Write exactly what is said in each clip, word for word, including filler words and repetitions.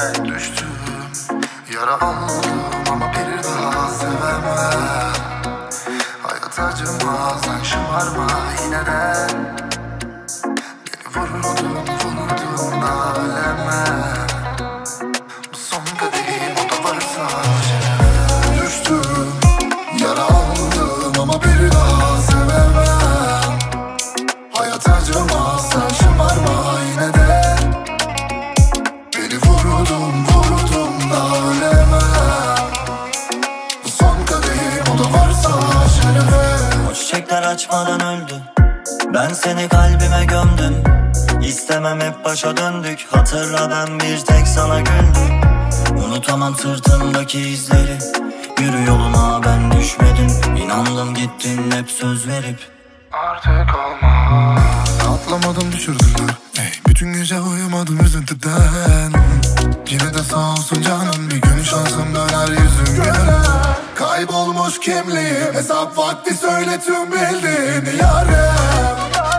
Düştüm, yara almadım ama bir daha sevemem. Hayat acıma, sen şımarma yine de. Beni vurdun, vurdun da ölemem. Bu son kadehim, o da varsa şeref. Düştüm, yara aldım ama bir daha sevemem. Hayat acıma, sen şımarma yine de. Beni vurdun, vurdun da ölemem. Bu son kadehim, o da varsa şerefe. O çiçekler açmadan öldü, ben seni kalbime gömdüm. İstemem hep başa döndük, hatırla ben bir tek sana güldüm. Unutamam sırtımdaki izleri, yürü yoluna ben düşmedim. İnandım gittin hep söz verip. Artık olmaz. Atlamadım düşürdüler. Ey, bütün gece uyumadım üzüntüden. Yine de sağ olsun canım, bir gün şansım döner yüzüm güler. Kaybolmuş kimliğim, hesap vakti söyle tüm bildiğini yarım.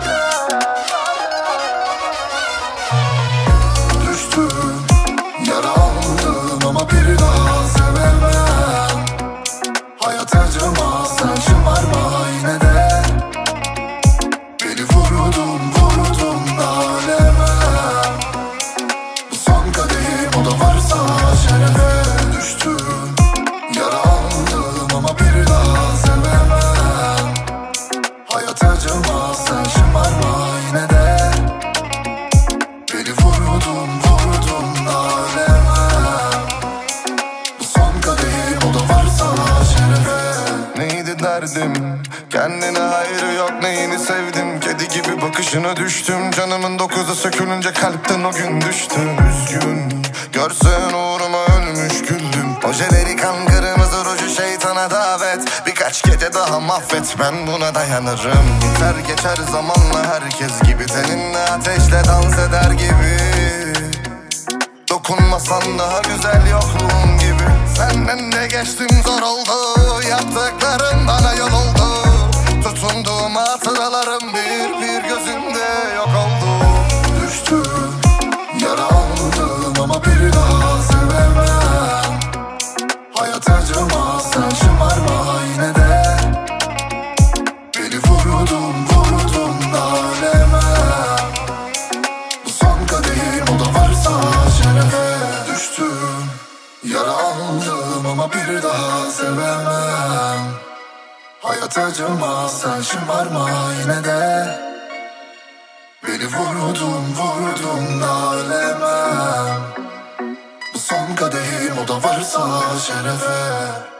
Düştüm, yara aldım ama bir daha sevemem. Hayat acımaz, sen şımarma yine de. Beni vurdun, vurdun da ölemem. Bu son kadehim, o da varsa şerefe. Düştüm, yara aldım ama bir daha sevemem. Hayat acımaz, sen şımarma yine de. Beni vurdun, vurdun da ölemem. Bu son kadehim, o da varsa şerefe. Neydi derdim? Kendine hayrı yok, neyini sevdim? Kedi gibi bakışına düştüm. Canımın dokuzu sökülünce kalpten o gün düştüm. Üzgün, görsen uğruma ölmüş güldüm. Ojeleri kan kırmızı ruju şeytana davet. Birkaç gece daha mahvet, ben buna dayanırım. Biter geçer zamanla herkes gibi. Seninle ateşle dans eder gibi. Dokunmasan daha güzel yokluğun gibi. Senden de geçtim zor oldu. Yaptıkların bana yol oldu. Tutunduğum hatıralarım bir bir gözümde yok oldu. Düştüm, yara aldım ama bir daha sevemem. Hayat acımaz, sen şımarma yine de. Beni vurdun, vurdun da ölemem. Bu son kadehim, o da varsa şerefe. Düştüm, yara aldım ama bir daha sevemem. Hayat acımaz, sen şımarma yine de. Beni vurdun, vurdun da ölemem. Bu son kadehim, o da varsa şerefe.